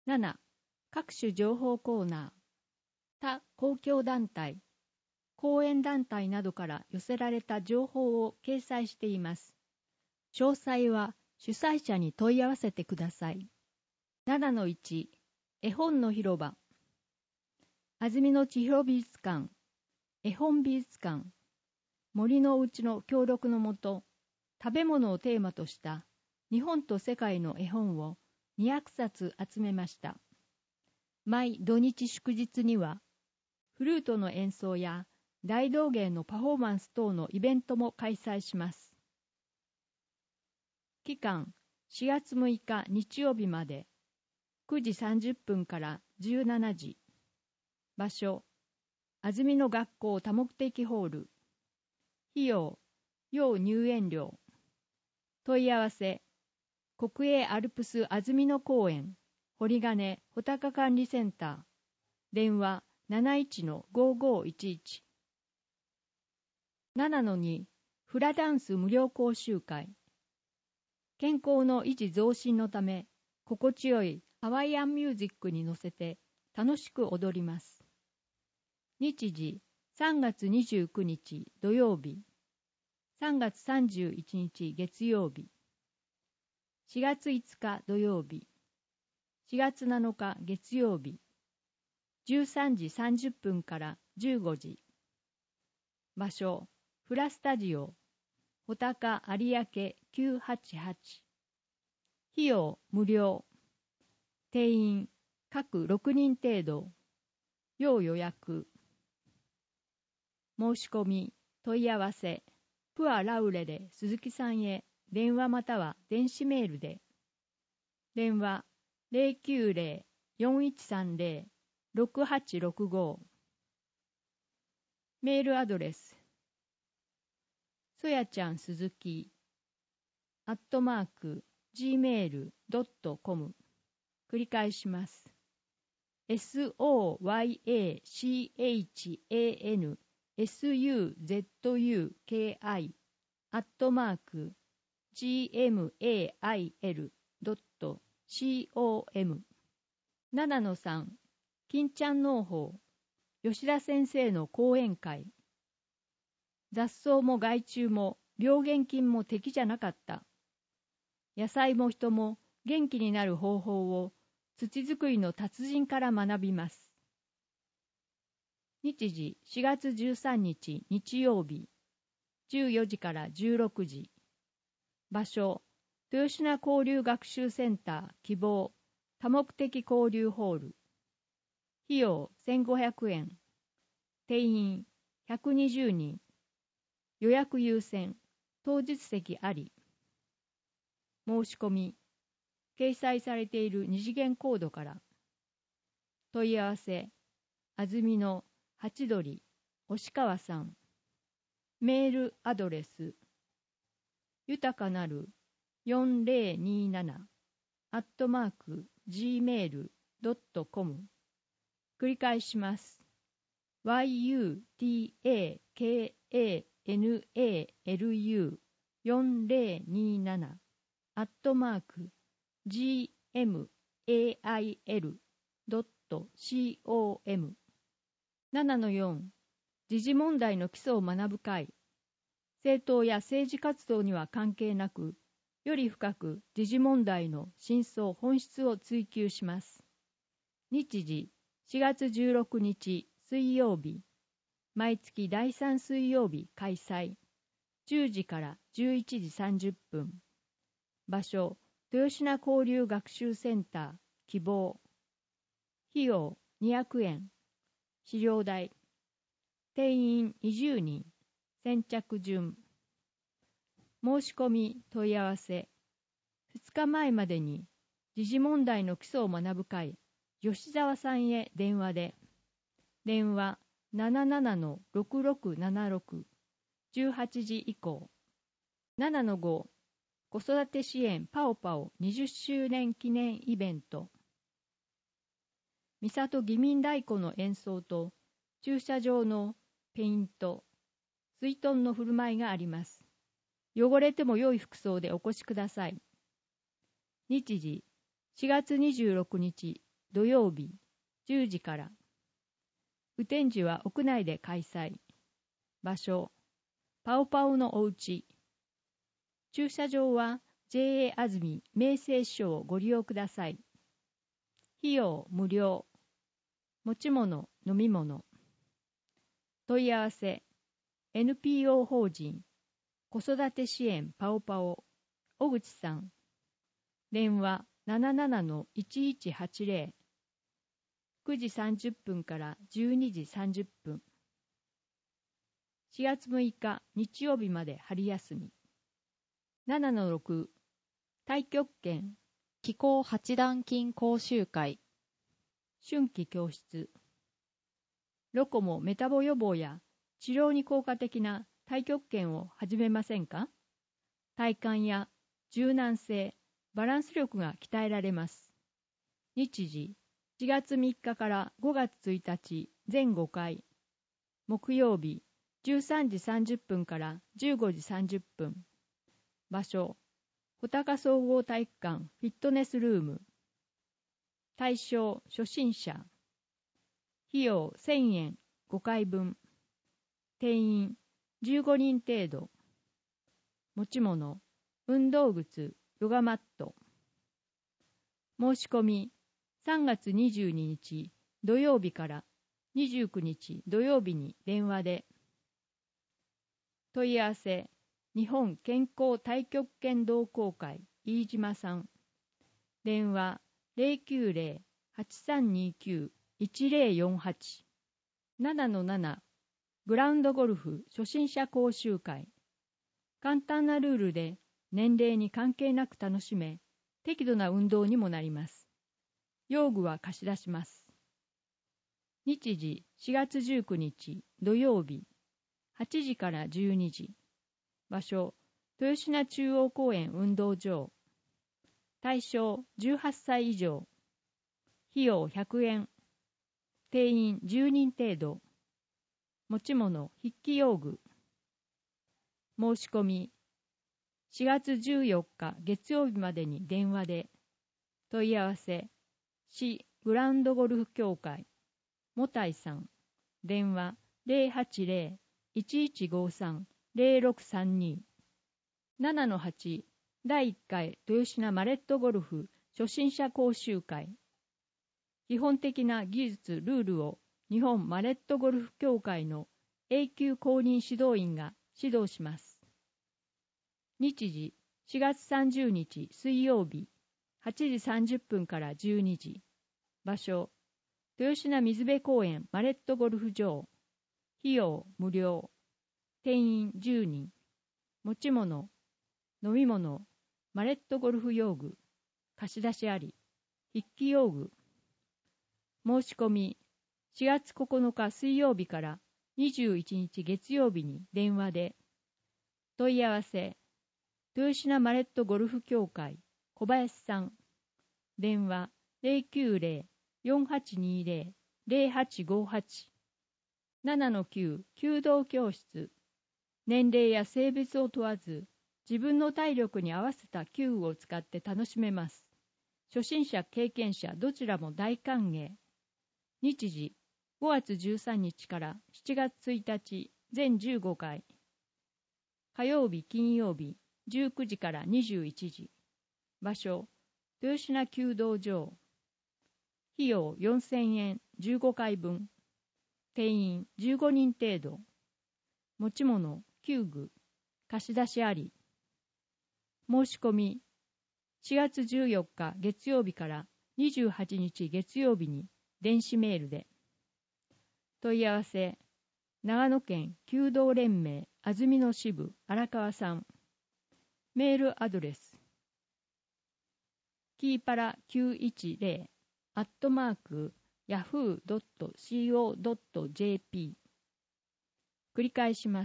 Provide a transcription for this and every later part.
7. 各種情報コーナー、他公共団体、講演団体などから寄せられた情報を掲載しています。詳細は主催者に問い合わせてください。7-1 絵本の広場、安曇野地方美術館、絵本美術館、森のうちの協力のもと、食べ物をテーマとした日本と世界の絵本を200冊集めました。毎土日祝日には、フルートの演奏や大道芸のパフォーマンス等のイベントも開催します。期間4月6日日曜日まで、9時30分から17時。場所、安曇野学校多目的ホール。費用、要入園料。問い合わせ、国営アルプス安曇野公園、堀金穂高管理センター。電話 71-5511。7-2 フラダンス無料講習会。健康の維持増進のため、心地よいハワイアンミュージックに乗せて楽しく踊ります。日時3月29日土曜日、3月31日月曜日、4月5日土曜日、4月7日月曜日、13時30分から15時。場所、フラスタジオ、穂高有明988。費用無料。定員各6人程度。要予約。申し込み、問い合わせ、プアラウレレ鈴木さんへ電話または電子メールで。電話 090-4130-6865。メールアドレス、そやちゃん鈴木@gmail.com。繰り返します。soyachantsuzuki@gmail.com。 7-3 金ちゃん農法吉田先生の講演会。雑草も害虫も病原菌も敵じゃなかった。野菜も人も元気になる方法を土作りの達人から学びます。日時4月13日日曜日、14時から16時。場所、豊品交流学習センター希望多目的交流ホール。費用1500円。定員120人。予約優先。当日席あり。申し込み。掲載されている二次元コードから。問い合わせ。安曇野ハチドリ押川さん。メールアドレス。豊かなる4027@gmail.com。繰り返します。yutakaNALU4027@gmail.com。 7-4 時事問題の基礎を学ぶ会。政党や政治活動には関係なく、より深く時事問題の真相本質を追求します。日時4月16日水曜日、毎月第3水曜日開催。10時から11時30分。場所、豊品交流学習センター希望。費用200円。資料代。定員20人。先着順。申し込み問い合わせ。2日前までに時事問題の基礎を学ぶ会吉沢さんへ電話で。電話 77-6676 18時以降。7-5 子育て支援パオパオ20周年記念イベント。三郷義民太鼓の演奏と駐車場のペイント、水遁の振る舞いがあります。汚れても良い服装でお越しください。日時4月26日土曜日10時から。雨天時は屋内で開催。場所、パオパオのおうち。駐車場は JA 安住明星所をご利用ください。費用無料。持ち物、飲み物。問い合わせ、NPO 法人子育て支援パオパオ、小口さん。電話77-1180。9時30分から12時30分。4月6日日曜日まで春休み。7-6、太極拳気候八段筋講習会。 春季教室。ロコモメタボ予防や治療に効果的な太極拳を始めませんか？体幹や柔軟性、バランス力が鍛えられます。日時、4月3日から5月1日全5回。木曜日、13時30分から15時30分。場所、穂高総合体育館フィットネスルーム。対象、初心者。費用1000円、5回分。定員15人程度。持ち物、運動靴、ヨガマット。申し込み、3月22日土曜日から29日土曜日に電話で。問い合わせ、日本健康太極拳同好会飯島さん。電話090-8329-1048。7-7、グラウンドゴルフ初心者講習会。簡単なルールで年齢に関係なく楽しめ、適度な運動にもなります。用具は貸し出します。日時4月19日土曜日8時から12時。場所、豊品中央公園運動場。対象18歳以上。費用100円。定員10人程度。持ち物、筆記用具。申し込み、4月14日月曜日までに電話で。問い合わせ、市グラウンドゴルフ協会、もたいさん。電話080-1153-0632。7-8、第1回豊品マレットゴルフ初心者講習会。基本的な技術・ルールを日本マレットゴルフ協会の永久公認指導員が指導します。日時4月30日水曜日8時30分から12時。場所、豊品水辺公園マレットゴルフ場。費用無料。定員10人。持ち物、飲み物、マレットゴルフ用具、貸し出しあり。筆記用具。申し込み、4月9日水曜日から21日月曜日に電話で。問い合わせ、豊品マレットゴルフ協会小林さん。電話090-4820-0858。7-9、弓道教室。年齢や性別を問わず、自分の体力に合わせた球具を使って楽しめます。初心者、経験者、どちらも大歓迎。日時、5月13日から7月1日、全15回。火曜日、金曜日、19時から21時。場所、豊品弓道場。費用4000円、15回分。定員15人程度。持ち物、球具、貸し出しあり。申し込み、4月14日月曜日から28日月曜日に電子メールで。問い合わせ、長野県弓道連盟安曇野支部荒川さん。メールアドレス、キーパラ910@yahoo.co.jp。 繰り返します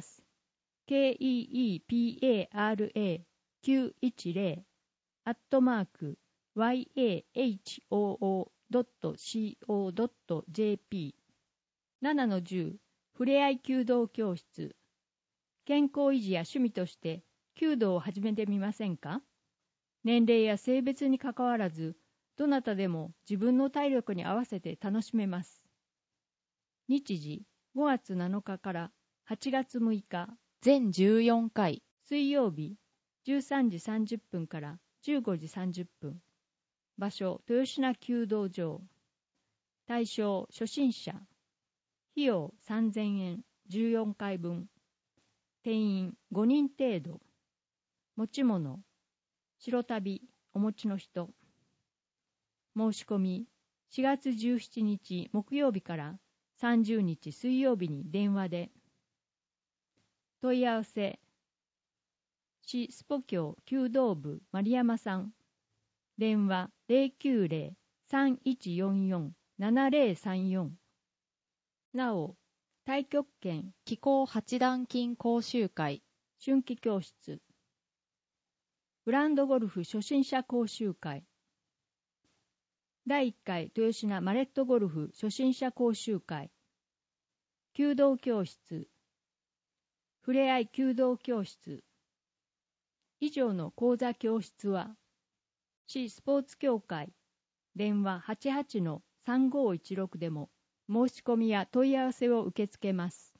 。keepera910@yahoo.co.jp。 7-10、ふれあい弓道教室。健康維持や趣味として弓道を始めてみませんか？年齢や性別にかかわらず、 どなたでも自分の体力に合わせて楽しめます。日時5月7日から8月6日、 全14回。 水曜日13時30分から15時30分。場所、豊品弓道場。対象、初心者。費用3000円、14回分。定員5人程度。持ち物、白旅、お持ちの人。申し込み、4月17日木曜日から30日水曜日に電話で。問い合わせ、市スポ協弓道部丸山さん。電話090-3144-7034。なお、太極拳気功八段筋講習会。 春季教室。グランドゴルフ初心者講習会。第1回豊品マレットゴルフ初心者講習会。弓道教室。ふれあい弓道教室。以上の講座教室は、市スポーツ協会電話 88-3516 でも申し込みや問い合わせを受け付けます。